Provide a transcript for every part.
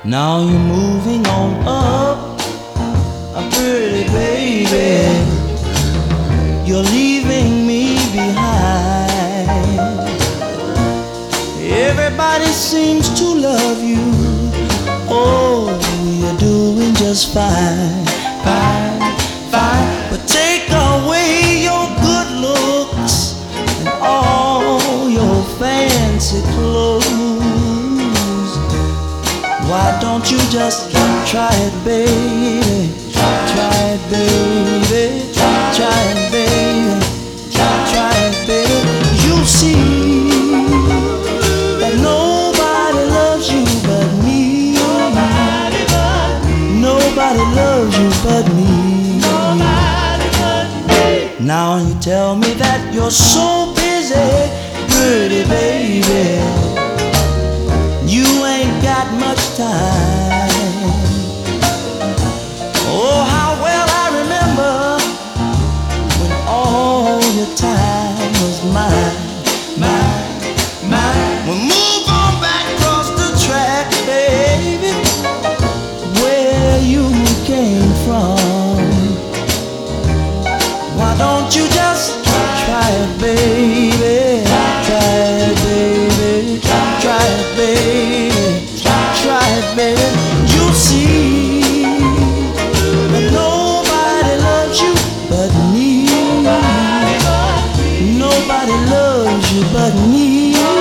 Now you're moving on up, a pretty baby. You're leaving me behind. Everybody seems to love you. Oh, you're doing just fine, fine, fine. But take away your good looks and all your fancy clothes. Why don't you just try it, baby? Try it, baby. Try it, baby. Try it, baby. You'll see that nobody loves you but me. Nobody loves you but me. Now you tell me that you're so busy, pretty baby. You ain't got much time. Oh, how well I remember when all your time was mine, mine, mine. Well, move on back across the track, baby, where you came from. Why don't you just try it, baby? Try it, baby. Try it, baby. Try it, baby. You'll see that nobody loves you but me. Nobody loves you but me.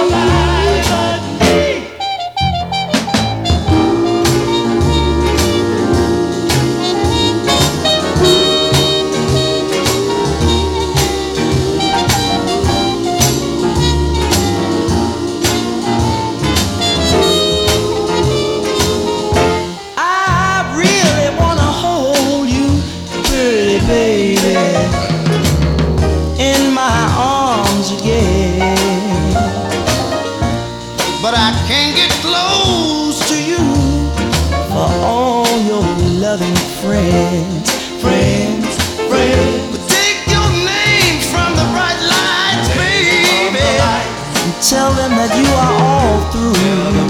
Baby, in my arms again, but I can't get close to you for all your loving friends, friends, friends. But take your name from the bright lights, baby, and tell them that you are all through.